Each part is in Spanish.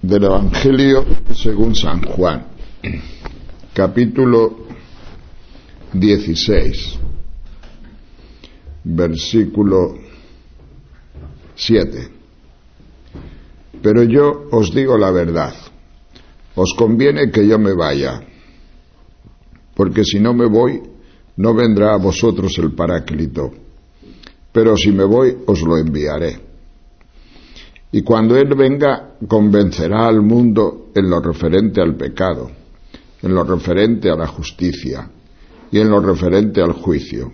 Del Evangelio según San Juan, capítulo 16, versículo 7. Pero yo os digo la verdad, os conviene que yo me vaya, porque si no me voy, no vendrá a vosotros el Paráclito, pero si me voy, os lo enviaré. Y cuando Él venga, convencerá al mundo en lo referente al pecado, en lo referente a la justicia y en lo referente al juicio.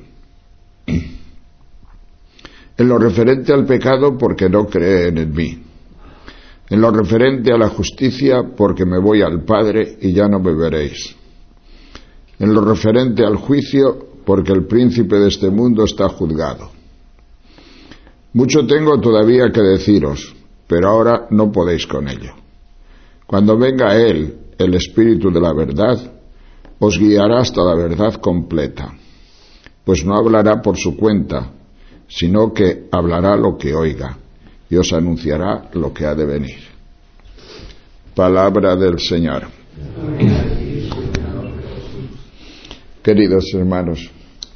En lo referente al pecado, porque no creen en mí. En lo referente a la justicia, porque me voy al Padre y ya no me veréis. En lo referente al juicio, porque el príncipe de este mundo está juzgado. Mucho tengo todavía que deciros, pero ahora no podéis con ello. Cuando venga Él, el Espíritu de la verdad, os guiará hasta la verdad completa, pues no hablará por su cuenta, sino que hablará lo que oiga, y os anunciará lo que ha de venir. Palabra del Señor. Queridos hermanos,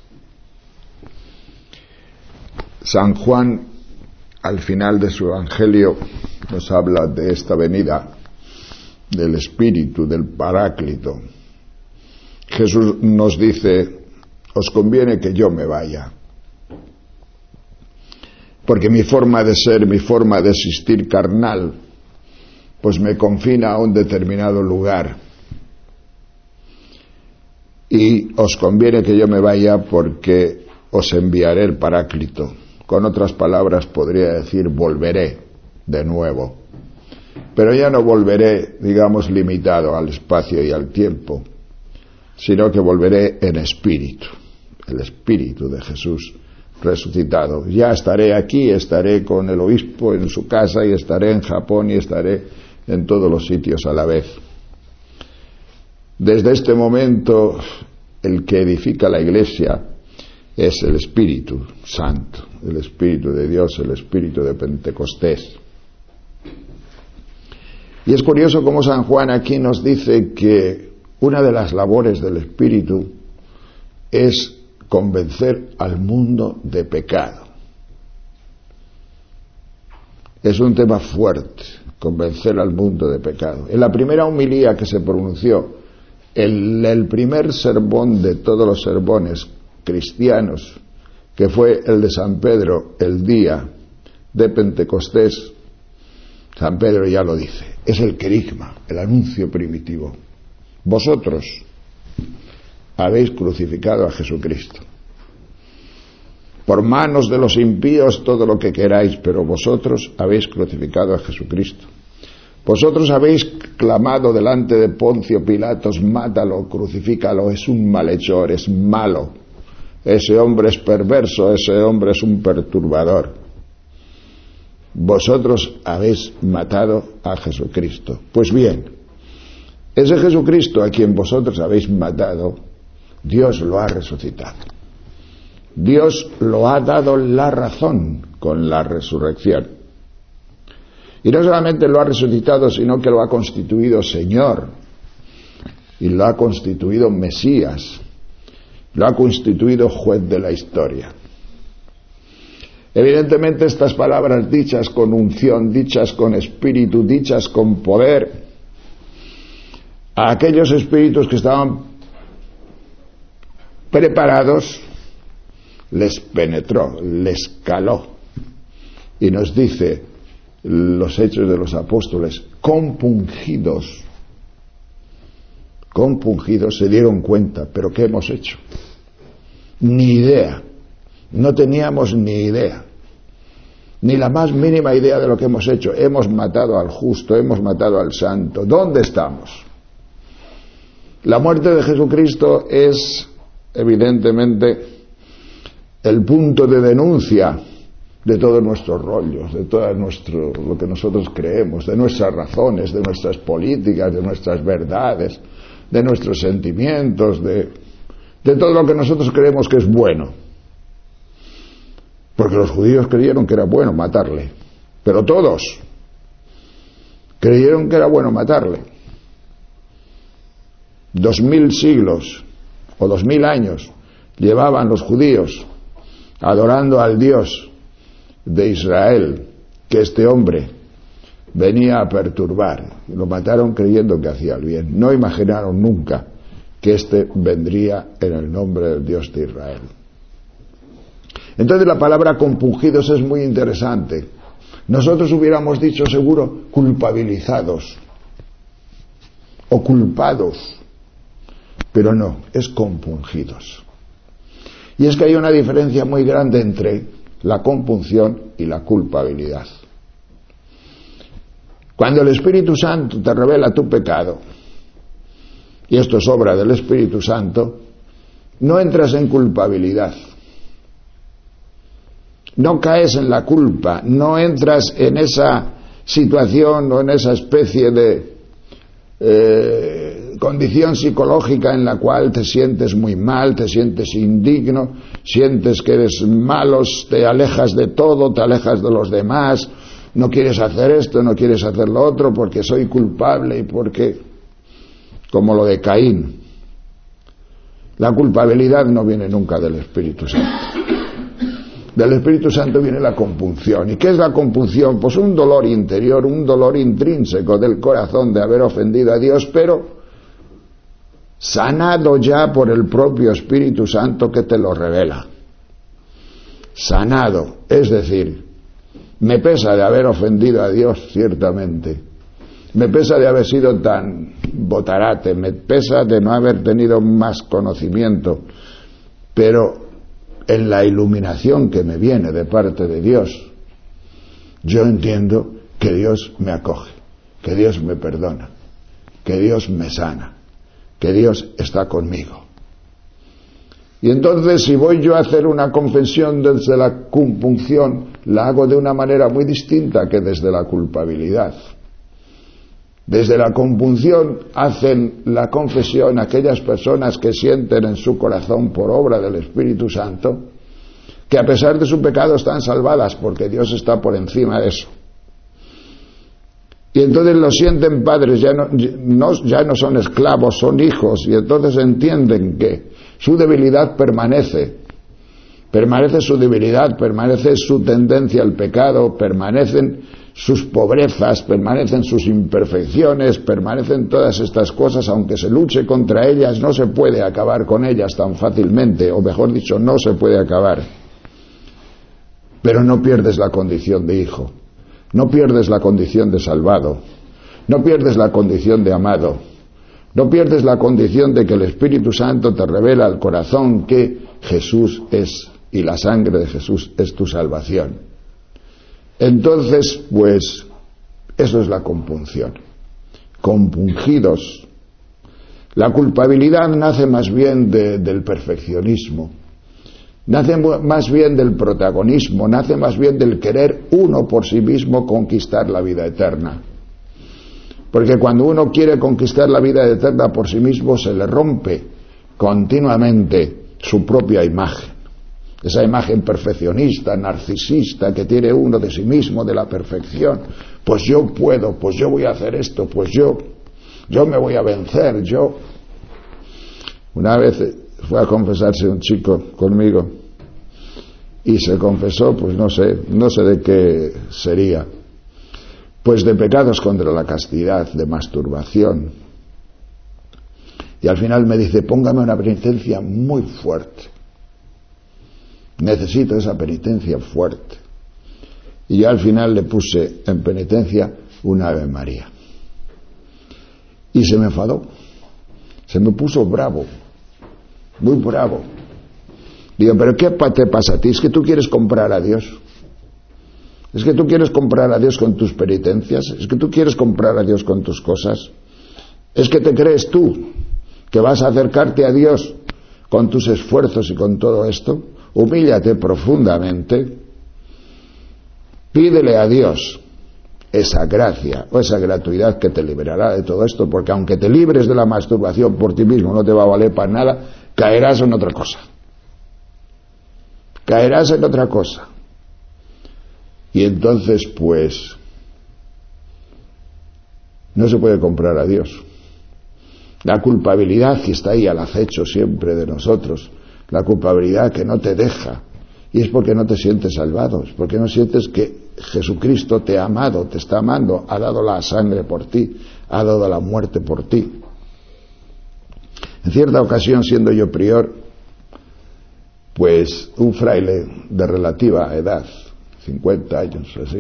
San Juan, al final de su Evangelio, nos habla de esta venida del Espíritu, del Paráclito. Jesús nos dice, os conviene que yo me vaya, porque mi forma de ser, mi forma de existir carnal, pues me confina a un determinado lugar. Y os conviene que yo me vaya porque os enviaré el Paráclito. Con otras palabras podría decir, volveré de nuevo. Pero ya no volveré, digamos, limitado al espacio y al tiempo, sino que volveré en espíritu, el Espíritu de Jesús resucitado. Ya estaré aquí, estaré con el obispo en su casa, y estaré en Japón, y estaré en todos los sitios a la vez. Desde este momento, el que edifica la Iglesia es el Espíritu Santo, el Espíritu de Dios, el Espíritu de Pentecostés. Y es curioso cómo San Juan aquí nos dice que una de las labores del Espíritu es convencer al mundo de pecado. Es un tema fuerte, convencer al mundo de pecado. En la primera homilía que se pronunció, el primer sermón de todos los sermones cristianos, que fue el de San Pedro el día de Pentecostés, San Pedro ya lo dice, es el querigma, el anuncio primitivo. Vosotros habéis crucificado a Jesucristo. Por manos de los impíos todo lo que queráis, pero vosotros habéis crucificado a Jesucristo. Vosotros habéis clamado delante de Poncio Pilatos, mátalo, crucifícalo, es un malhechor, es malo. Ese hombre es perverso, ese hombre es un perturbador. Vosotros habéis matado a Jesucristo. Pues bien, ese Jesucristo a quien vosotros habéis matado, Dios lo ha resucitado. Dios lo ha dado la razón con la resurrección. Y no solamente lo ha resucitado, sino que lo ha constituido Señor, y lo ha constituido Mesías, lo ha constituido juez de la historia. Evidentemente estas palabras dichas con unción, dichas con espíritu, dichas con poder, a aquellos espíritus que estaban preparados, les penetró, les caló. Y nos dice los Hechos de los Apóstoles, compungidos se dieron cuenta, pero ¿qué hemos hecho? Ni idea, no teníamos ni idea, ni la más mínima idea de lo que hemos hecho. Hemos matado al justo, hemos matado al santo. ¿Dónde estamos? La muerte de Jesucristo es evidentemente el punto de denuncia de todos nuestros rollos, de todo lo que nosotros creemos, de nuestras razones, de nuestras políticas, de nuestras verdades, de nuestros sentimientos, de todo lo que nosotros creemos que es bueno. Porque los judíos creyeron que era bueno matarle, pero todos. creyeron que era bueno matarle. 2000 siglos o 2000 años llevaban los judíos adorando al Dios de Israel, que este hombre venía a perturbar. Lo mataron creyendo que hacía el bien. No imaginaron nunca que este vendría en el nombre del Dios de Israel. Entonces la palabra compungidos es muy interesante. Nosotros hubiéramos dicho seguro culpabilizados o culpados, pero no, es compungidos. Y es que hay una diferencia muy grande entre la compunción y la culpabilidad. Cuando el Espíritu Santo te revela tu pecado, y esto es obra del Espíritu Santo, no entras en culpabilidad, no caes en la culpa, no entras en esa situación o en esa especie de condición psicológica en la cual te sientes muy mal, te sientes indigno, sientes que eres malo, te alejas de todo, te alejas de los demás, no quieres hacer esto, no quieres hacer lo otro porque soy culpable y porque, como lo de Caín. La culpabilidad no viene nunca del Espíritu Santo. Del Espíritu Santo viene la compunción. ¿Y qué es la compunción? Pues un dolor interior, un dolor intrínseco del corazón de haber ofendido a Dios, pero sanado ya por el propio Espíritu Santo que te lo revela. Sanado, es decir, me pesa de haber ofendido a Dios, ciertamente. Me pesa de haber sido tan botarate, me pesa de no haber tenido más conocimiento, pero en la iluminación que me viene de parte de Dios, yo entiendo que Dios me acoge, que Dios me perdona, que Dios me sana, que Dios está conmigo. Y entonces, si voy yo a hacer una confesión desde la compunción, la hago de una manera muy distinta que desde la culpabilidad. Desde la compunción hacen la confesión aquellas personas que sienten en su corazón por obra del Espíritu Santo que a pesar de su pecado están salvadas porque Dios está por encima de eso. Y entonces lo sienten padres, ya no son esclavos, son hijos, y entonces entienden que su debilidad permanece su debilidad, permanece su tendencia al pecado, permanecen sus pobrezas, permanecen sus imperfecciones, permanecen todas estas cosas, aunque se luche contra ellas, no se puede acabar con ellas tan fácilmente, o mejor dicho, no se puede acabar. Pero no pierdes la condición de hijo, no pierdes la condición de salvado, no pierdes la condición de amado, no pierdes la condición de que el Espíritu Santo te revela al corazón que Jesús es, y la sangre de Jesús es tu salvación. Entonces, pues, eso es la compunción. Compungidos. La culpabilidad nace más bien del perfeccionismo, nace más bien del protagonismo, nace más bien del querer uno por sí mismo conquistar la vida eterna. Porque cuando uno quiere conquistar la vida eterna por sí mismo, se le rompe continuamente su propia imagen. Esa imagen perfeccionista, narcisista que tiene uno de sí mismo, de la perfección. Pues yo puedo, pues yo voy a hacer esto, pues yo me voy a vencer, yo. Una vez fue a confesarse un chico conmigo y se confesó, pues no sé de qué sería, pues de pecados contra la castidad, de masturbación. Y al final me dice, póngame una penitencia muy fuerte. Necesito esa penitencia fuerte. Y yo al final le puse en penitencia una Ave María. Y se me enfadó. Se me puso bravo. Muy bravo. Digo, ¿pero qué te pasa a ti? ¿Es que tú quieres comprar a Dios? ¿Es que tú quieres comprar a Dios con tus penitencias? ¿Es que tú quieres comprar a Dios con tus cosas? ¿Es que te crees tú que vas a acercarte a Dios con tus esfuerzos y con todo esto? Humíllate profundamente, pídele a Dios esa gracia o esa gratuidad que te liberará de todo esto, porque aunque te libres de la masturbación por ti mismo no te va a valer para nada, caerás en otra cosa. Caerás en otra cosa. Y entonces, pues, No se puede comprar a Dios. La culpabilidad que está ahí al acecho siempre de nosotros, la culpabilidad que no te deja, y es porque no te sientes salvado, es porque no sientes que Jesucristo te ha amado, te está amando, ha dado la sangre por ti, ha dado la muerte por ti. En cierta ocasión, siendo yo prior, pues un fraile de relativa edad, 50 años así,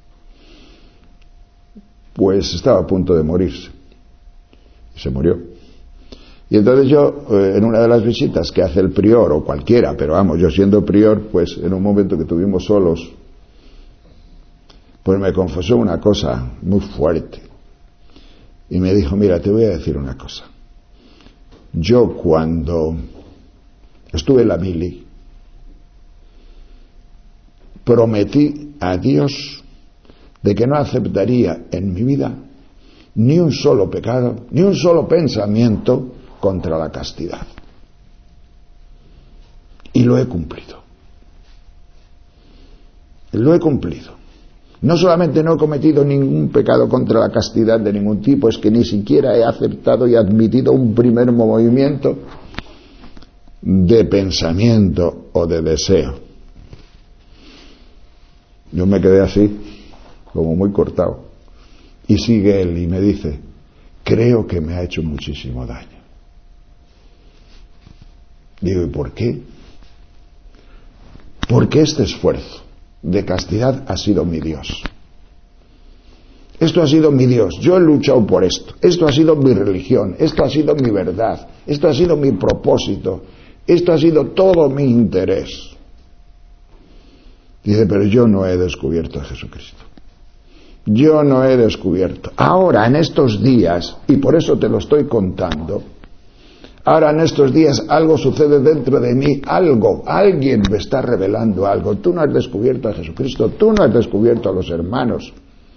pues estaba a punto de morirse. Y se murió. Y entonces yo, en una de las visitas que hace el prior, o cualquiera, pero vamos, yo siendo prior, pues en un momento que estuvimos solos, pues me confesó una cosa muy fuerte. Y me dijo, mira, te voy a decir una cosa. Yo cuando estuve en la mili, prometí a Dios de que no aceptaría en mi vida ni un solo pecado, ni un solo pensamiento contra la castidad. Y lo he cumplido. Lo he cumplido. No solamente no he cometido ningún pecado contra la castidad de ningún tipo, es que ni siquiera he aceptado y admitido un primer movimiento de pensamiento o de deseo. Yo me quedé así, como muy cortado. Y sigue él y me dice, creo que me ha hecho muchísimo daño. Digo, ¿y por qué? Porque este esfuerzo de castidad ha sido mi Dios. Esto ha sido mi Dios. Yo he luchado por esto. Esto ha sido mi religión. Esto ha sido mi verdad. Esto ha sido mi propósito. Esto ha sido todo mi interés. Dice, pero yo no he descubierto a Jesucristo. Yo no he descubierto. Ahora, en estos días, y por eso te lo estoy contando, ahora en estos días algo sucede dentro de mí, alguien me está revelando algo. Tú no has descubierto a Jesucristo, tú no has descubierto a los hermanos.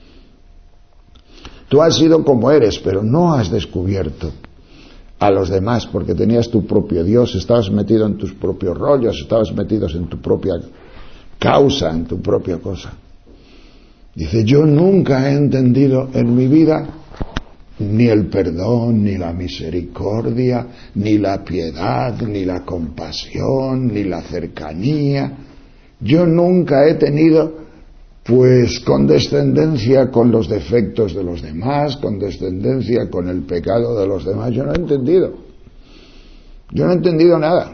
Tú has sido como eres, pero no has descubierto a los demás, porque tenías tu propio Dios, estabas metido en tus propios rollos, estabas metidos en tu propia causa, en tu propia cosa. Dice, yo nunca he entendido en mi vida ni el perdón, ni la misericordia, ni la piedad, ni la compasión, ni la cercanía. Yo nunca he tenido, pues, condescendencia con los defectos de los demás, condescendencia con el pecado de los demás. Yo no he entendido. Yo no he entendido nada.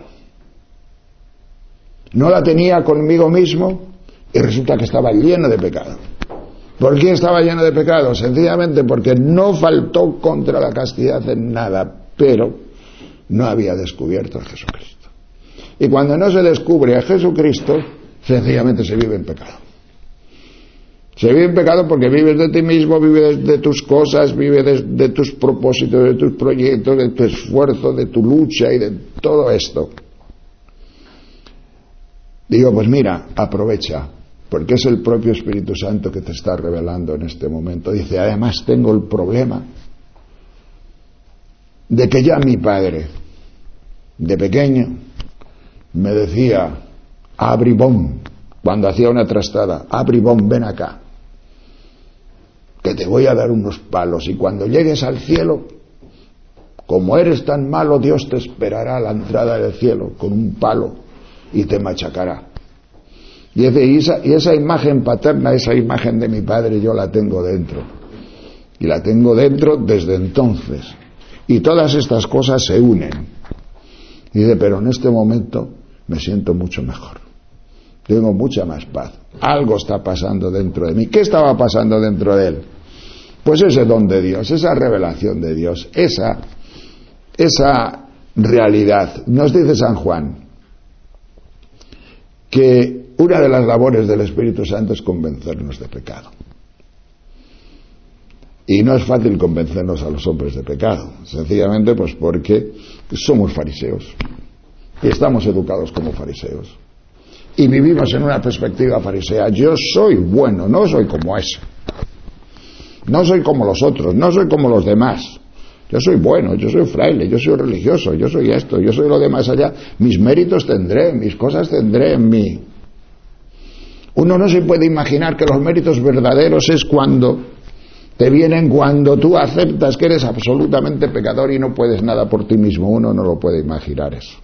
No la tenía conmigo mismo y resulta que estaba lleno de pecado. ¿Por qué estaba lleno de pecado? Sencillamente porque no faltó contra la castidad en nada, pero no había descubierto a Jesucristo. Y cuando no se descubre a Jesucristo, sencillamente se vive en pecado. Se vive en pecado porque vives de ti mismo, vives de tus cosas, vives de tus propósitos, de tus proyectos, de tu esfuerzo, de tu lucha y de todo esto. Digo, pues mira, aprovecha, porque es el propio Espíritu Santo que te está revelando en este momento. Dice, además tengo el problema de que ya mi padre, de pequeño, me decía, Abribón, cuando hacía una trastada, Abribón, ven acá, que te voy a dar unos palos, y cuando llegues al cielo, como eres tan malo, Dios te esperará a la entrada del cielo con un palo y te machacará. Y esa imagen paterna, esa imagen de mi padre, yo la tengo dentro. Y la tengo dentro desde entonces. Y todas estas cosas se unen. Y dice, pero en este momento me siento mucho mejor. Tengo mucha más paz. Algo está pasando dentro de mí. ¿Qué estaba pasando dentro de él? Pues ese don de Dios, esa revelación de Dios, esa realidad. Nos dice San Juan que una de las labores del Espíritu Santo es convencernos de pecado. Y no es fácil convencernos a los hombres de pecado, sencillamente pues porque somos fariseos y estamos educados como fariseos y vivimos en una perspectiva farisea. Yo soy bueno, no soy como ese, no soy como los otros, no soy como los demás. Yo soy bueno, yo soy fraile, yo soy religioso, yo soy esto, yo soy lo de más allá. Mis méritos tendré, mis cosas tendré en mí. Uno no se puede imaginar que los méritos verdaderos es cuando Te vienen cuando tú aceptas que eres absolutamente pecador y no puedes nada por ti mismo. Uno no lo puede imaginar eso.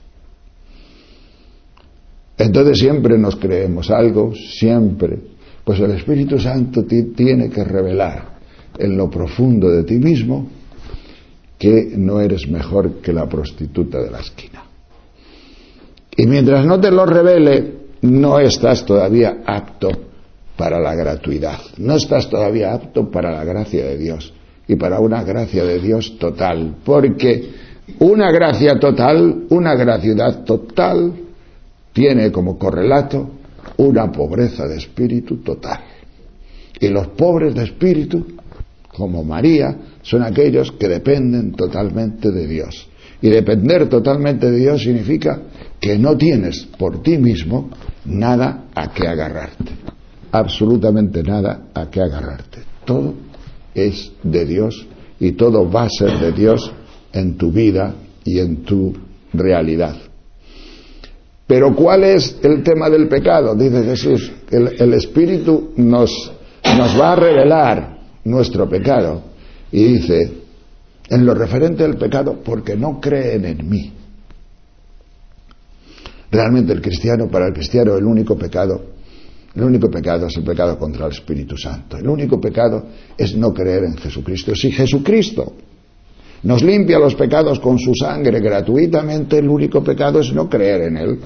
Entonces siempre nos creemos algo, siempre. Pues el Espíritu Santo tiene que revelar en lo profundo de ti mismo que no eres mejor que la prostituta de la esquina. Y mientras no te lo revele, no estás todavía apto para la gratuidad. No estás todavía apto para la gracia de Dios y para una gracia de Dios total. Porque una gracia total, una gratuidad total, tiene como correlato una pobreza de espíritu total. Y los pobres de espíritu, como María, son aquellos que dependen totalmente de Dios. Y depender totalmente de Dios significa que no tienes por ti mismo nada a qué agarrarte. Absolutamente nada a qué agarrarte. Todo es de Dios y todo va a ser de Dios en tu vida y en tu realidad. Pero ¿cuál es el tema del pecado? Dice Jesús, el Espíritu nos va a revelar nuestro pecado. Y dice, en lo referente al pecado, porque no creen en mí. Realmente para el cristiano, el único pecado es el pecado contra el Espíritu Santo. El único pecado es no creer en Jesucristo. Si Jesucristo nos limpia los pecados con su sangre gratuitamente, el único pecado es no creer en Él.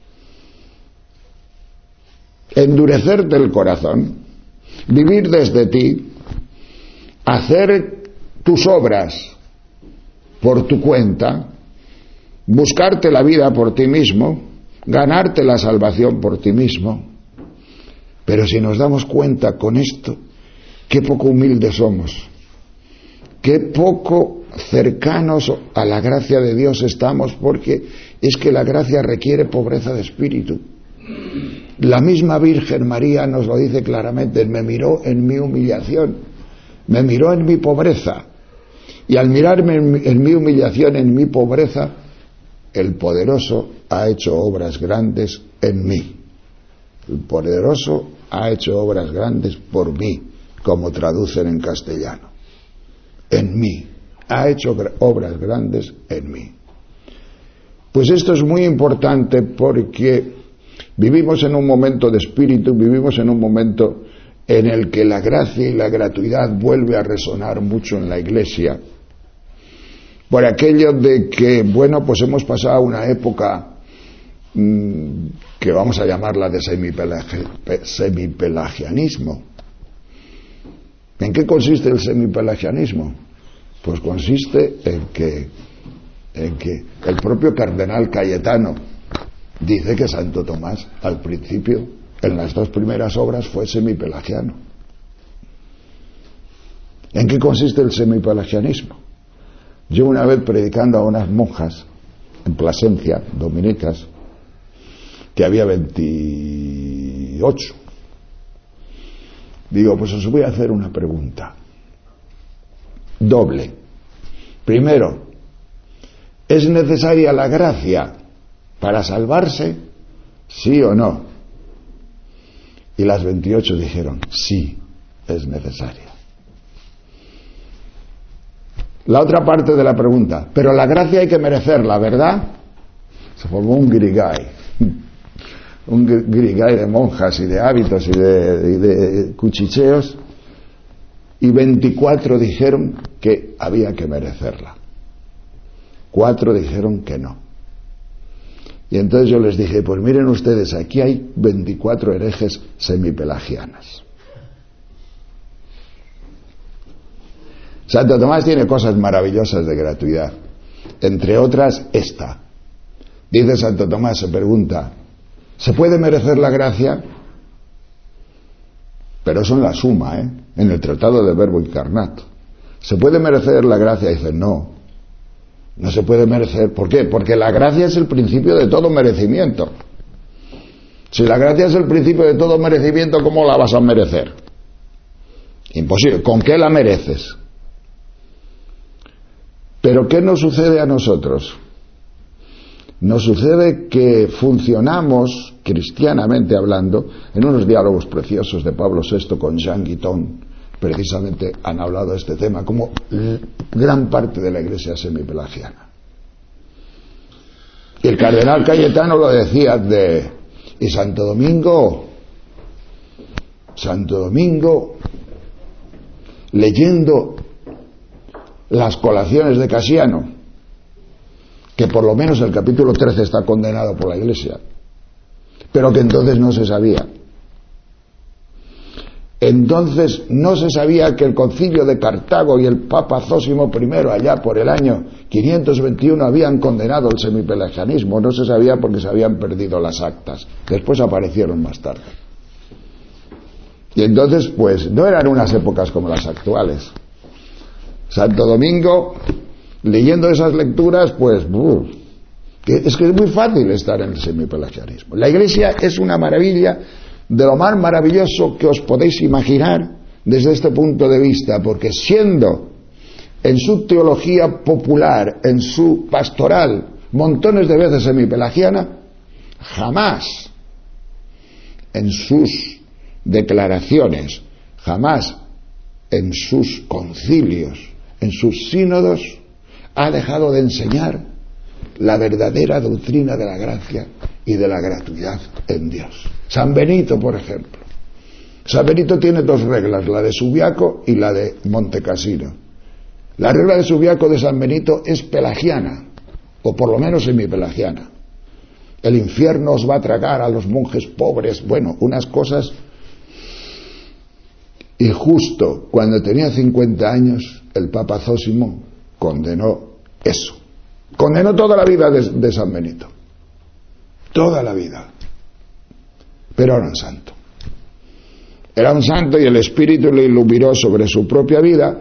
Endurecerte el corazón, vivir desde ti, hacer tus obras por tu cuenta, buscarte la vida por ti mismo, ganarte la salvación por ti mismo. Pero si nos damos cuenta con esto, qué poco humildes somos, qué poco cercanos a la gracia de Dios estamos, porque es que la gracia requiere pobreza de espíritu. La misma Virgen María nos lo dice claramente, me miró en mi humillación, me miró en mi pobreza, y al mirarme en mi humillación, en mi pobreza, el poderoso ha hecho obras grandes en mí. El poderoso ha hecho obras grandes por mí, como traducen en castellano. En mí. Ha hecho obras grandes en mí. Pues esto es muy importante porque vivimos en un momento de espíritu, vivimos en un momento en el que la gracia y la gratuidad vuelve a resonar mucho en la Iglesia. Por aquello de que, pues hemos pasado una época que vamos a llamarla de semipelagianismo. ¿En qué consiste el semipelagianismo? Pues consiste en que el propio cardenal Cayetano dice que Santo Tomás al principio, en las 2 primeras obras, fue semipelagiano. ¿En qué consiste el semipelagianismo? Yo una vez predicando a unas monjas en Plasencia, dominicas, que había 28, digo, pues os voy a hacer una pregunta doble. Primero, ¿es necesaria la gracia para salvarse? ¿Sí o no? Y las 28 dijeron, sí, es necesaria. La otra parte de la pregunta, pero la gracia hay que merecerla, ¿verdad? Se formó un guirigay de monjas y de hábitos y de cuchicheos, y 24 dijeron que había que merecerla. 4 dijeron que no. Y entonces yo les dije, pues miren ustedes, aquí hay 24 herejes semipelagianas. Santo Tomás tiene cosas maravillosas de gratuidad, entre otras esta. Dice Santo Tomás, se pregunta, ¿se puede merecer la gracia? Pero eso en la suma, en el tratado del Verbo Encarnato. ¿Se puede merecer la gracia? Dice, no se puede merecer. ¿Por qué? Porque la gracia es el principio de todo merecimiento. Si la gracia es el principio de todo merecimiento, ¿cómo la vas a merecer? Imposible. ¿Con qué la mereces? Pero ¿qué nos sucede a nosotros? Nos sucede que funcionamos, cristianamente hablando, en unos diálogos preciosos de Pablo VI con Jean Guiton, precisamente han hablado de este tema, como gran parte de la Iglesia semipelagiana. Y el cardenal Cayetano lo decía y Santo Domingo, leyendo las colaciones de Casiano, que por lo menos el capítulo 13 está condenado por la Iglesia, pero que entonces no se sabía. Entonces no se sabía que el concilio de Cartago y el Papa Zósimo I, allá por el año 521, habían condenado el semipelagianismo. No se sabía porque se habían perdido las actas. Después aparecieron más tarde. Y entonces, pues, no eran unas épocas como las actuales. Santo Domingo, leyendo esas lecturas, pues, es que es muy fácil estar en el semipelagianismo. La Iglesia es una maravilla, de lo más maravilloso que os podéis imaginar desde este punto de vista, porque siendo en su teología popular, en su pastoral, montones de veces semipelagiana, jamás en sus declaraciones, jamás en sus concilios, en sus sínodos, ha dejado de enseñar la verdadera doctrina de la gracia y de la gratuidad en Dios. San Benito, por ejemplo. San Benito tiene dos reglas, la de Subiaco y la de Montecassino. La regla de Subiaco de San Benito es pelagiana, o por lo menos semipelagiana. El infierno os va a tragar a los monjes pobres, bueno, unas cosas. Y justo cuando tenía 50 años, el Papa Zósimo condenó eso. Condenó toda la vida de San Benito. Toda la vida. Pero era un santo. Era un santo y el Espíritu le iluminó sobre su propia vida.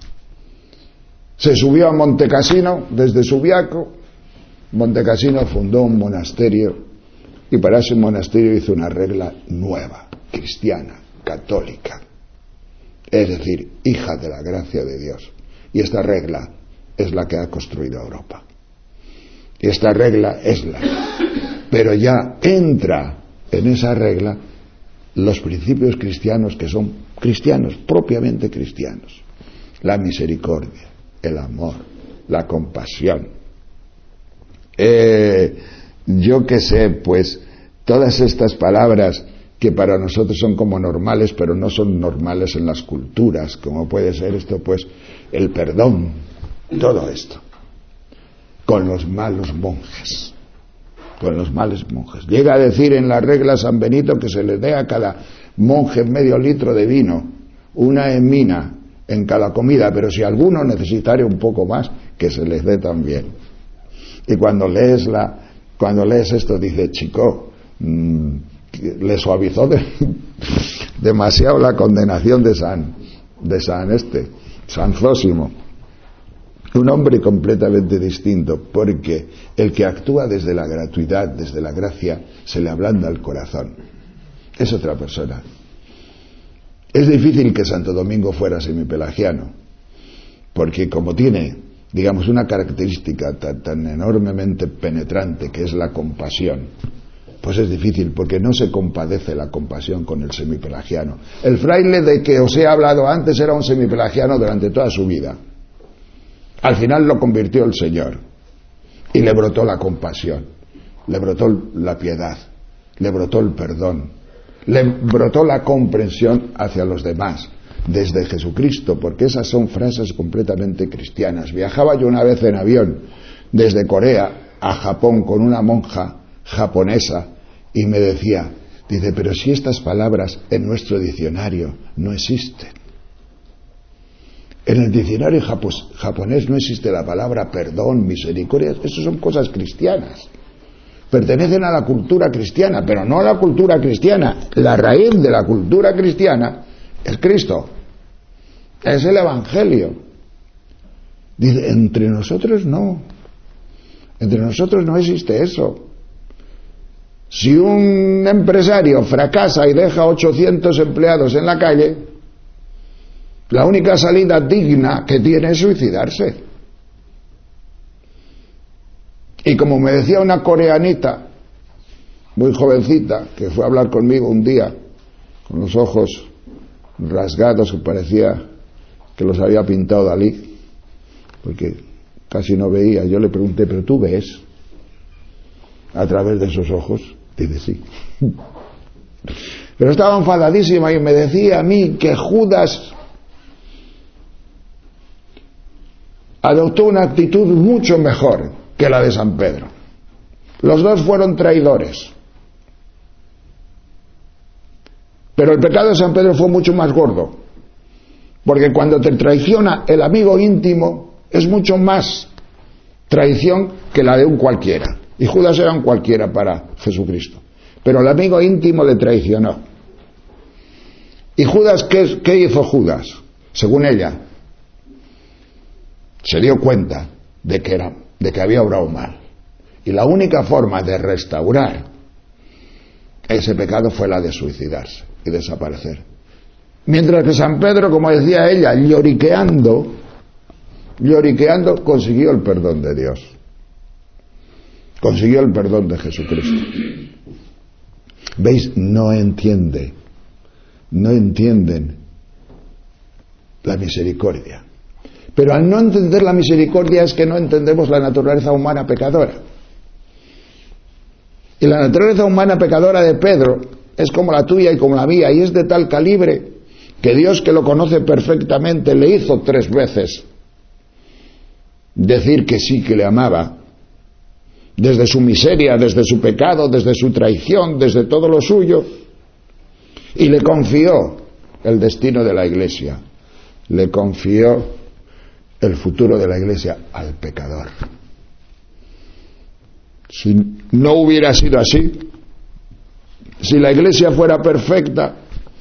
Se subió a Montecassino desde Subiaco. Montecassino fundó un monasterio y para ese monasterio hizo una regla nueva, cristiana, católica. Es decir, hija de la gracia de Dios. Y esta regla es la que ha construido Europa. Y esta regla es pero ya entra en esa regla los principios cristianos que son cristianos, propiamente cristianos. La misericordia, el amor, la compasión. Yo qué sé, pues todas estas palabras que para nosotros son como normales, pero no son normales en las culturas, como puede ser esto, pues el perdón, todo esto. Con los malos monjes. Llega a decir en la regla San Benito que se le dé a cada monje medio litro de vino, una emina en cada comida, pero si alguno necesitare un poco más, que se les dé también. Y cuando lees esto, dice, chico, le suavizó demasiado la condenación de San Zósimo. Un hombre completamente distinto, porque el que actúa desde la gratuidad, desde la gracia, se le ablanda el corazón. Es otra persona. Es difícil que Santo Domingo fuera semipelagiano, porque como tiene, digamos, una característica tan enormemente penetrante que es la compasión, pues es difícil, porque no se compadece la compasión con el semipelagiano. El fraile de que os he hablado antes era un semipelagiano durante toda su vida. Al final lo convirtió el Señor y le brotó la compasión, le brotó la piedad, le brotó el perdón, le brotó la comprensión hacia los demás desde Jesucristo, porque esas son frases completamente cristianas. Viajaba yo una vez en avión desde Corea a Japón con una monja japonesa y me decía, dice, pero si estas palabras en nuestro diccionario no existen. En el diccionario japonés no existe la palabra perdón, misericordia, eso son cosas cristianas. Pertenecen a la cultura cristiana, pero no a la cultura cristiana. La raíz de la cultura cristiana es Cristo, es el Evangelio. Dice, entre nosotros no existe eso. Si un empresario fracasa y deja 800 empleados en la calle, la única salida digna que tiene es suicidarse. Y como me decía una coreanita, muy jovencita, que fue a hablar conmigo un día, con los ojos rasgados que parecía que los había pintado Dalí, porque casi no veía. Yo le pregunté, ¿pero tú ves a través de esos ojos? Dice, sí. Pero estaba enfadadísima y me decía a mí que Judas adoptó una actitud mucho mejor que la de San Pedro. Los dos fueron traidores, pero el pecado de San Pedro fue mucho más gordo, porque cuando te traiciona el amigo íntimo es mucho más traición que la de un cualquiera, y Judas era un cualquiera para Jesucristo, pero el amigo íntimo le traicionó. ¿Y Judas qué hizo Judas? Según ella, se dio cuenta de que había obrado mal, y la única forma de restaurar ese pecado fue la de suicidarse y desaparecer. Mientras que San Pedro, como decía ella, lloriqueando, consiguió el perdón de Dios, consiguió el perdón de Jesucristo. ¿Veis? No entienden la misericordia. Pero al no entender la misericordia es que no entendemos la naturaleza humana pecadora. Y la naturaleza humana pecadora de Pedro es como la tuya y como la mía, y es de tal calibre que Dios, que lo conoce perfectamente, le hizo 3 veces decir que sí, que le amaba, desde su miseria, desde su pecado, desde su traición, desde todo lo suyo, y le confió el destino de la Iglesia, le confió el futuro de la Iglesia al pecador. Si no hubiera sido así, si la Iglesia fuera perfecta,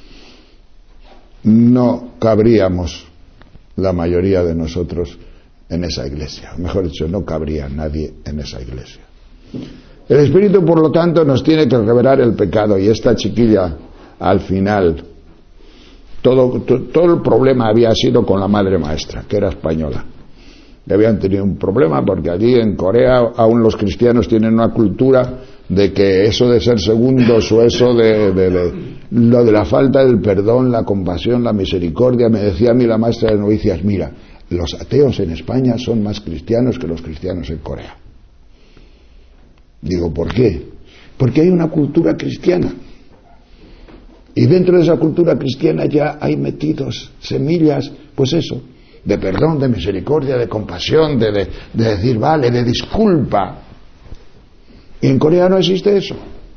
no cabríamos la mayoría de nosotros en esa Iglesia. Mejor dicho, no cabría nadie en esa Iglesia. El Espíritu, por lo tanto, nos tiene que revelar el pecado, y esta chiquilla, al final, todo el problema había sido con la madre maestra, que era española. Y habían tenido un problema porque allí en Corea aún los cristianos tienen una cultura de que eso de ser segundos, o eso de lo de la falta del perdón, la compasión, la misericordia. Me decía a mí la maestra de novicias, mira, los ateos en España son más cristianos que los cristianos en Corea. Digo, ¿por qué? Porque hay una cultura cristiana, y dentro de esa cultura cristiana ya hay metidos semillas, pues eso, de perdón, de misericordia, de compasión, de decir vale, de disculpa. Y en Corea no existe eso.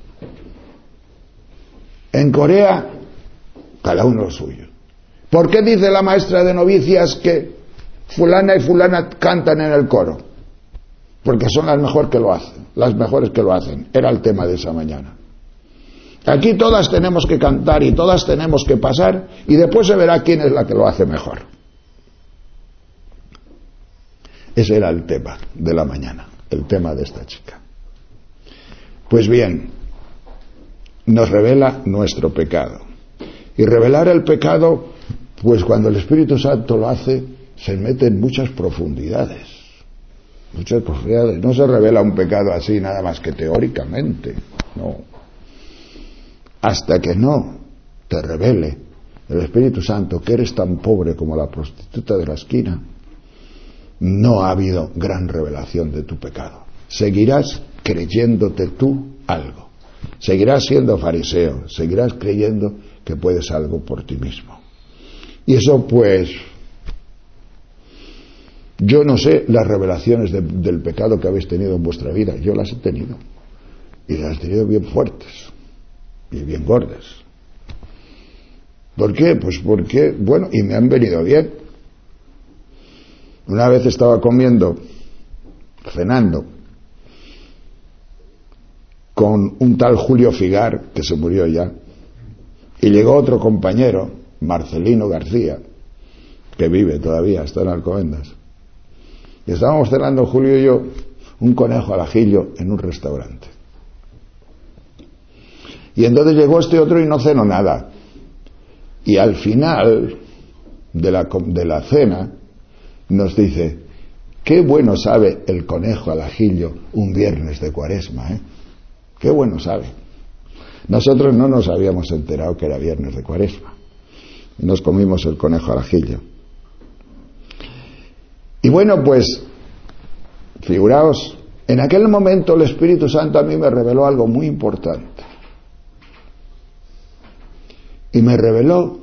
En Corea, cada uno lo suyo. ¿Por qué dice la maestra de novicias que fulana y fulana cantan en el coro? Porque son las mejores que lo hacen. Era el tema de esa mañana. Aquí todas tenemos que cantar y todas tenemos que pasar, y después se verá quién es la que lo hace mejor. Ese era el tema de la mañana, el tema de esta chica. Pues bien, nos revela nuestro pecado. Y revelar el pecado, pues cuando el Espíritu Santo lo hace, se mete en muchas profundidades. Muchas profundidades. No se revela un pecado así nada más que teóricamente, no. Hasta que no te revele el Espíritu Santo que eres tan pobre como la prostituta de la esquina, no ha habido gran revelación de tu pecado. Seguirás creyéndote tú algo. Seguirás siendo fariseo. Seguirás creyendo que puedes algo por ti mismo. Y eso, pues, yo no sé las revelaciones del pecado que habéis tenido en vuestra vida. Yo las he tenido. Y las he tenido bien fuertes. Y bien gordas. ¿Por qué? Pues porque, bueno, y me han venido bien. Una vez estaba cenando con un tal Julio Figar, que se murió ya, y llegó otro compañero, Marcelino García, que vive todavía, está en Alcobendas, y estábamos cenando Julio y yo un conejo al ajillo en un restaurante. Y entonces llegó este otro y no cenó nada. Y al final de la cena nos dice, qué bueno sabe el conejo al ajillo un viernes de Cuaresma, ¿eh? Qué bueno sabe. Nosotros no nos habíamos enterado que era viernes de Cuaresma. y nos comimos el conejo al ajillo. Y bueno, pues, figuraos, en aquel momento el Espíritu Santo a mí me reveló algo muy importante. Y me reveló,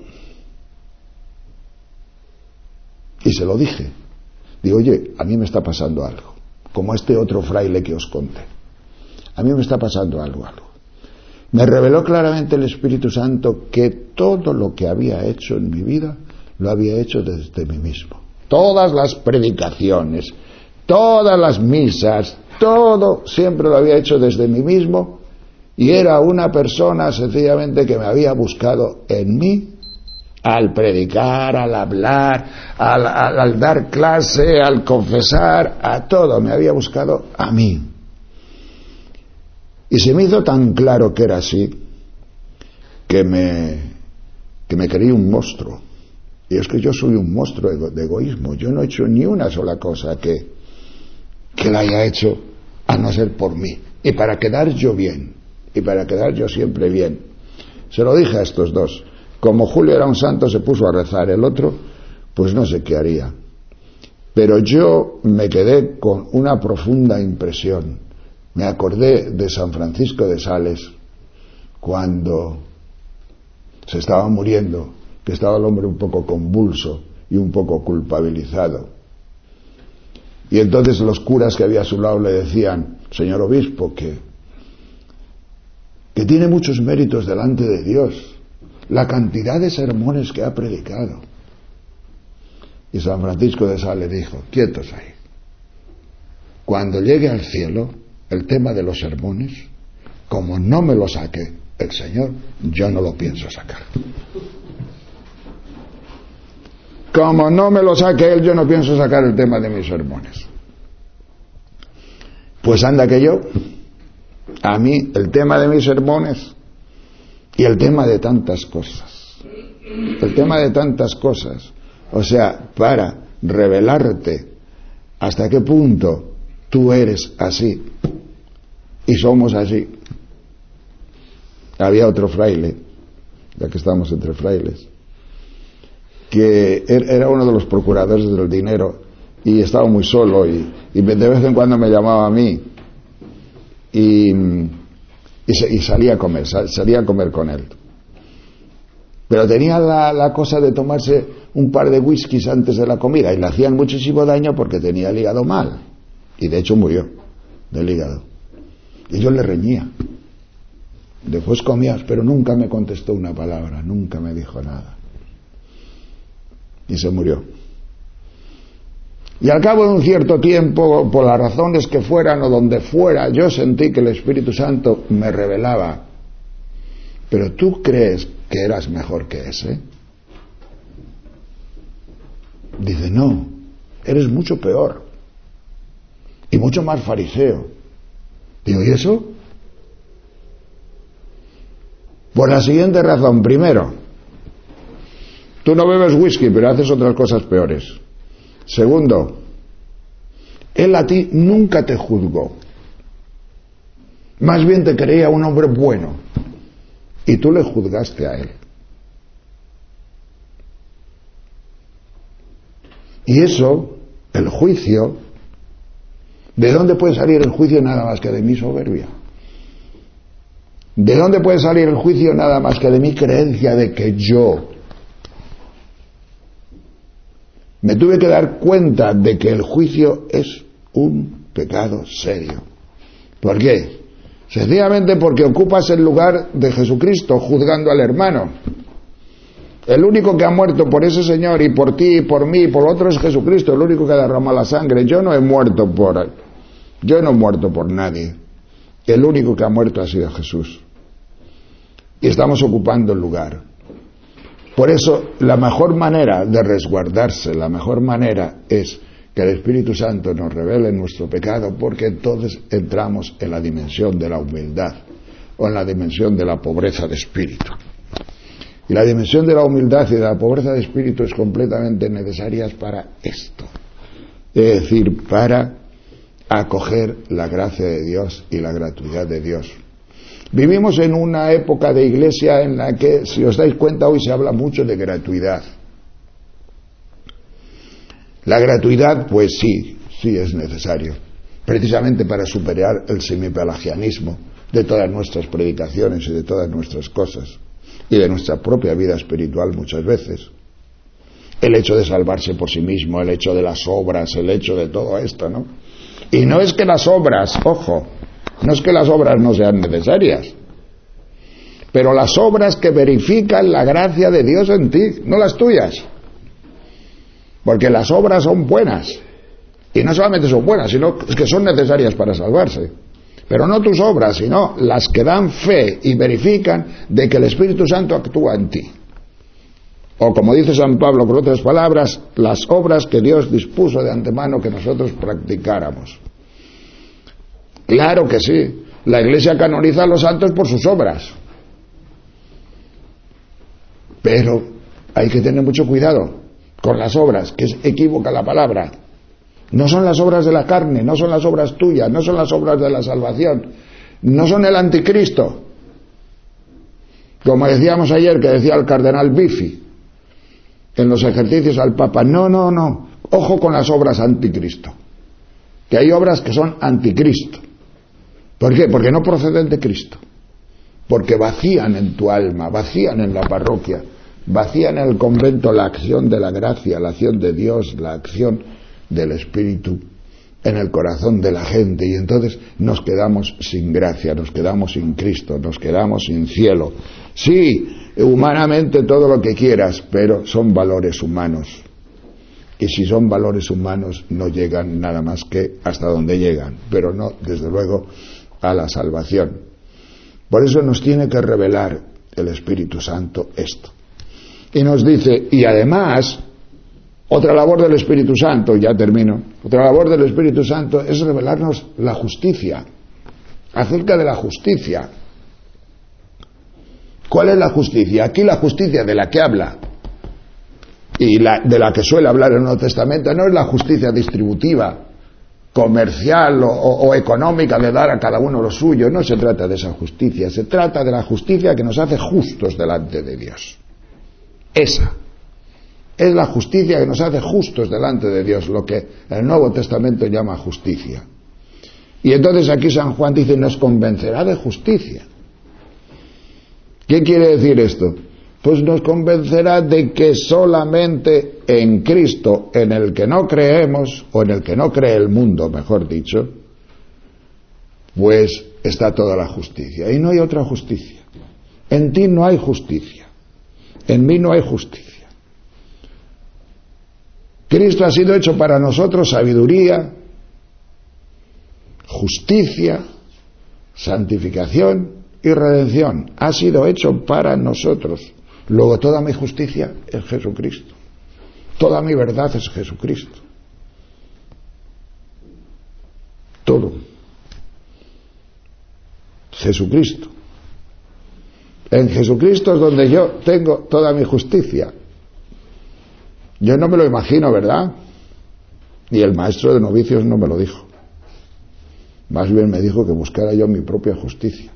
y se lo dije. Digo, oye, a mí me está pasando algo, como este otro fraile que os conté. A mí me está pasando algo. Me reveló claramente el Espíritu Santo que todo lo que había hecho en mi vida, lo había hecho desde mí mismo. Todas las predicaciones, todas las misas, todo siempre lo había hecho desde mí mismo, y era una persona sencillamente que me había buscado en mí, al predicar, al hablar, al dar clase, al confesar, a todo, me había buscado a mí. Y se me hizo tan claro que era así, que me creí un monstruo. Y es que yo soy un monstruo de egoísmo. Yo no he hecho ni una sola cosa que la haya hecho a no ser por mí. Y para quedar yo bien. Y para quedar yo siempre bien. Se lo dije a estos dos. Como Julio era un santo, se puso a rezar. El otro, pues no sé qué haría. Pero yo me quedé con una profunda impresión. Me acordé de San Francisco de Sales, cuando se estaba muriendo, que estaba el hombre un poco convulso y un poco culpabilizado. Y entonces los curas que había a su lado le decían, señor obispo, que tiene muchos méritos delante de Dios, la cantidad de sermones que ha predicado. Y San Francisco de Sales dijo, quietos ahí. Cuando llegue al cielo, el tema de los sermones, como no me lo saque el Señor, yo no lo pienso sacar. Como no me lo saque Él, yo no pienso sacar el tema de mis sermones. Pues anda que yo, a mí, el tema de mis sermones y el tema de tantas cosas. El tema de tantas cosas. O sea, para revelarte hasta qué punto tú eres así. Y somos así. Había otro fraile, ya que estamos entre frailes, que era uno de los procuradores del dinero y estaba muy solo y de vez en cuando me llamaba a mí y salía a comer con él. Pero tenía la cosa de tomarse un par de whiskies antes de la comida y le hacían muchísimo daño porque tenía el hígado mal y de hecho murió del hígado. Y yo le reñía. Después comía, pero nunca me contestó una palabra, nunca me dijo nada. Y se murió. Y al cabo de un cierto tiempo, por las razones que fueran o donde fuera, yo sentí que el Espíritu Santo me revelaba. Pero tú crees que eras mejor que ese. Dice, no, eres mucho peor. Y mucho más fariseo. Digo, ¿y eso? Por la siguiente razón. Primero, tú no bebes whisky, pero haces otras cosas peores. Segundo, él a ti nunca te juzgó. Más bien te creía un hombre bueno. Y tú le juzgaste a él. Y eso, el juicio, ¿de dónde puede salir el juicio nada más que de mi soberbia? ¿De dónde puede salir el juicio nada más que de mi creencia de que yo? Me tuve que dar cuenta de que el juicio es un pecado serio. ¿Por qué? Sencillamente porque ocupas el lugar de Jesucristo juzgando al hermano. El único que ha muerto por ese Señor y por ti y por mí y por otro es Jesucristo, el único que derrama la sangre. Yo no he muerto por nadie. El único que ha muerto ha sido Jesús. Y estamos ocupando el lugar. Por eso, la mejor manera de resguardarse, la mejor manera es que el Espíritu Santo nos revele nuestro pecado, porque entonces entramos en la dimensión de la humildad o en la dimensión de la pobreza de espíritu. Y la dimensión de la humildad y de la pobreza de espíritu es completamente necesaria para esto. Es decir, para acoger la gracia de Dios y la gratuidad de Dios. Vivimos en una época de iglesia en la que, si os dais cuenta, hoy se habla mucho de gratuidad. La gratuidad, pues sí es necesario, precisamente para superar el semipelagianismo de todas nuestras predicaciones y de todas nuestras cosas, y de nuestra propia vida espiritual muchas veces. El hecho de salvarse por sí mismo, el hecho de las obras, el hecho de todo esto, ¿no? Y no es que las obras, ojo, no es que las obras no sean necesarias, pero las obras que verifican la gracia de Dios en ti, no las tuyas. Porque las obras son buenas, y no solamente son buenas, sino que son necesarias para salvarse. Pero no tus obras, sino las que dan fe y verifican de que el Espíritu Santo actúa en ti. O como dice San Pablo, con otras palabras, las obras que Dios dispuso de antemano que nosotros practicáramos. Claro que sí, la Iglesia canoniza a los santos por sus obras. Pero hay que tener mucho cuidado con las obras, que es equívoca la palabra. No son las obras de la carne, no son las obras tuyas, no son las obras de la salvación, no son el anticristo. Como decíamos ayer, que decía el cardenal Bifi en los ejercicios al Papa, no, ojo con las obras anticristo, que hay obras que son anticristo. ¿Por qué? Porque no proceden de Cristo, porque vacían en tu alma, vacían en la parroquia, vacían en el convento la acción de la gracia, la acción de Dios, la acción del Espíritu en el corazón de la gente, y entonces nos quedamos sin gracia, nos quedamos sin Cristo, nos quedamos sin cielo. Sí, humanamente todo lo que quieras, pero son valores humanos, y si son valores humanos no llegan nada más que hasta donde llegan, pero no, desde luego, a la salvación. Por eso nos tiene que revelar el Espíritu Santo esto, y nos dice, y además otra labor del Espíritu Santo, ya termino, otra labor del Espíritu Santo es revelarnos la justicia, acerca de la justicia. ¿Cuál es la justicia? Aquí la justicia de la que habla y de la que suele hablar el Nuevo Testamento no es la justicia distributiva, comercial o económica de dar a cada uno lo suyo. No se trata de esa justicia, se trata de la justicia que nos hace justos delante de Dios. Esa es la justicia que nos hace justos delante de Dios, lo que el Nuevo Testamento llama justicia. Y entonces aquí San Juan dice, nos convencerá de justicia. ¿Qué quiere decir esto? Pues nos convencerá de que solamente en Cristo, en el que no creemos, o en el que no cree el mundo, mejor dicho, pues está toda la justicia. Y no hay otra justicia. En ti no hay justicia. En mí no hay justicia. Cristo ha sido hecho para nosotros sabiduría, justicia, santificación y redención. Ha sido hecho para nosotros. Luego toda mi justicia es Jesucristo. Toda mi verdad es Jesucristo. Todo. Jesucristo. En Jesucristo es donde yo tengo toda mi justicia. Yo no me lo imagino, ¿verdad? Ni el maestro de novicios no me lo dijo. Más bien me dijo que buscara yo mi propia justicia.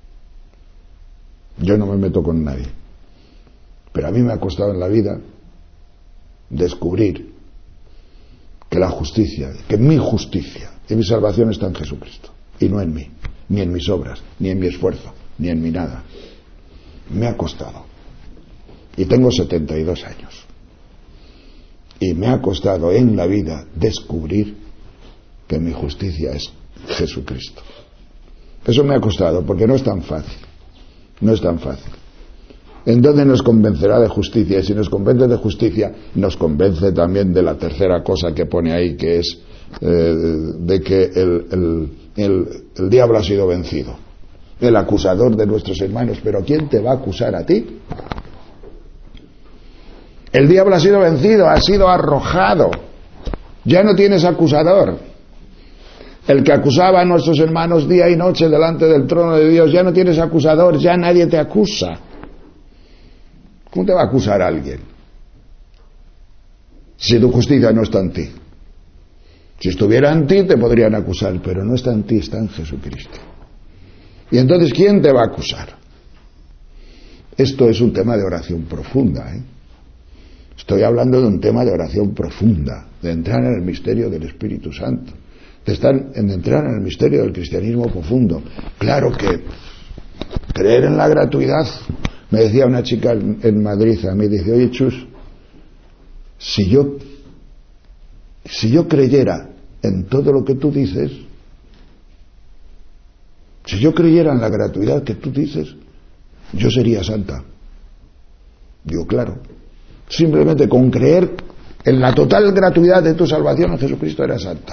Yo no me meto con nadie. Pero a mí me ha costado en la vida descubrir que la justicia, que mi justicia y mi salvación está en Jesucristo. Y no en mí, ni en mis obras, ni en mi esfuerzo, ni en mi nada. Me ha costado. Y tengo 72 años. Y me ha costado en la vida descubrir que mi justicia es Jesucristo. Eso me ha costado, porque no es tan fácil. No es tan fácil. Entonces nos convencerá de justicia, y si nos convence de justicia, nos convence también de la tercera cosa que pone ahí, que es de que el diablo ha sido vencido, el acusador de nuestros hermanos. Pero ¿quién te va a acusar a ti? El diablo ha sido vencido, ha sido arrojado. Ya no tienes acusador. El que acusaba a nuestros hermanos día y noche delante del trono de Dios, ya no tienes acusador, ya nadie te acusa. ¿Cómo te va a acusar alguien si tu justicia no está en ti? Si estuviera en ti te podrían acusar, pero no está en ti, está en Jesucristo. Y entonces, ¿quién te va a acusar? Esto es un tema de oración profunda, ¿eh? Estoy hablando de un tema de oración profunda, de entrar en el misterio del Espíritu Santo, de entrar en el misterio del cristianismo profundo. Claro que creer en la gratuidad, me decía una chica en Madrid, a mí dice, oye Chus, si yo creyera en todo lo que tú dices, si yo creyera en la gratuidad que tú dices, yo sería santa. Digo, claro, simplemente con creer en la total gratuidad de tu salvación en Jesucristo eres santa.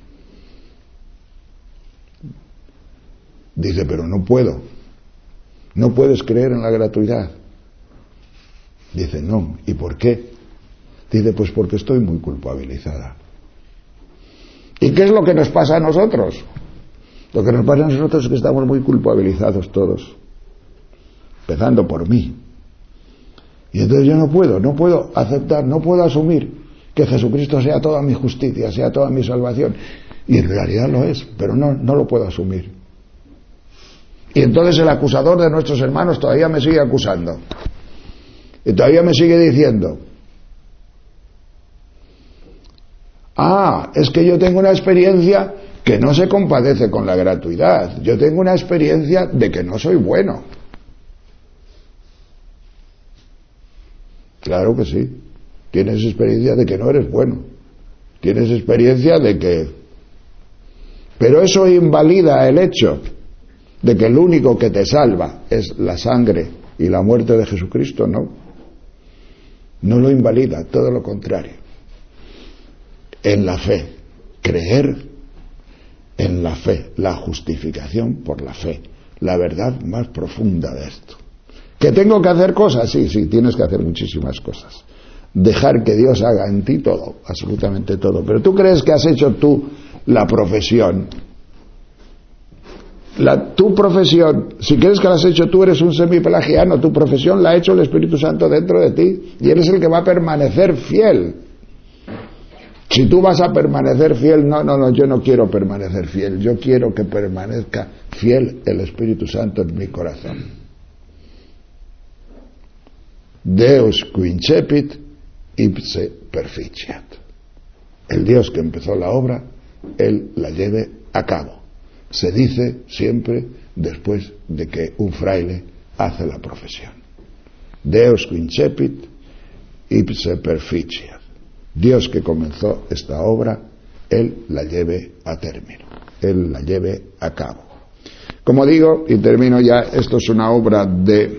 Dice, pero no puedo. No puedes creer en la gratuidad. Dice, no. ¿Y por qué? Dice, pues porque estoy muy culpabilizada. ¿Y qué es lo que nos pasa a nosotros? Lo que nos pasa a nosotros es que estamos muy culpabilizados todos, empezando por mí. Y entonces yo no puedo aceptar, no puedo asumir que Jesucristo sea toda mi justicia, sea toda mi salvación. Y en realidad lo es, pero no lo puedo asumir. Y entonces el acusador de nuestros hermanos todavía me sigue acusando. Y todavía me sigue diciendo, es que yo tengo una experiencia que no se compadece con la gratuidad. Yo tengo una experiencia de que no soy bueno. Claro que sí. Tienes experiencia de que no eres bueno. Tienes experiencia de que... Pero eso invalida el hecho de que el único que te salva es la sangre y la muerte de Jesucristo, ¿no? No lo invalida, todo lo contrario. En la fe, creer en la fe, la justificación por la fe, la verdad más profunda de esto. ¿Que tengo que hacer cosas? Sí, tienes que hacer muchísimas cosas. Dejar que Dios haga en ti todo, absolutamente todo. Pero tú crees que has hecho tú la profesión. Tu profesión, si crees que la has hecho tú, eres un semipelagiano. Tu profesión la ha hecho el Espíritu Santo dentro de ti y eres el que va a permanecer fiel. Si tú vas a permanecer fiel, no, yo no quiero permanecer fiel, yo quiero que permanezca fiel el Espíritu Santo en mi corazón. Deus qui incepit ipse perficiat. El Dios que empezó la obra, Él la lleve a cabo. Se dice siempre después de que un fraile hace la profesión. Deus qui incepit ipse perficiat. Dios que comenzó esta obra, Él la lleve a término, Él la lleve a cabo. Como digo, y termino ya, esto es una obra de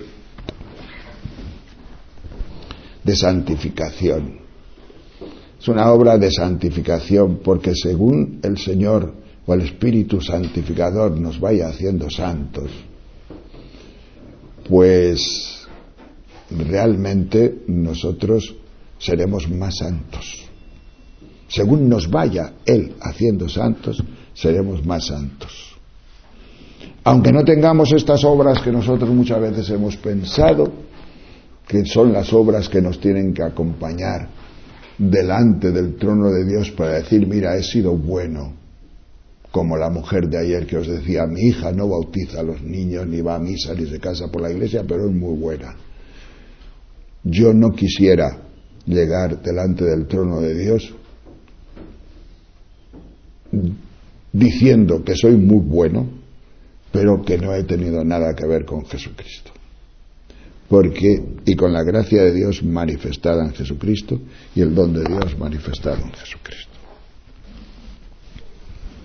santificación. Es una obra de santificación porque según el Señor o el Espíritu Santificador nos vaya haciendo santos, pues realmente nosotros seremos más santos. Según nos vaya Él haciendo santos, seremos más santos. Aunque no tengamos estas obras que nosotros muchas veces hemos pensado, que son las obras que nos tienen que acompañar delante del trono de Dios para decir, mira, he sido bueno, como la mujer de ayer que os decía, mi hija no bautiza a los niños, ni va a misa, ni se casa por la iglesia, pero es muy buena. Yo no quisiera llegar delante del trono de Dios diciendo que soy muy bueno, pero que no he tenido nada que ver con Jesucristo. Y con la gracia de Dios manifestada en Jesucristo y el don de Dios manifestado en Jesucristo.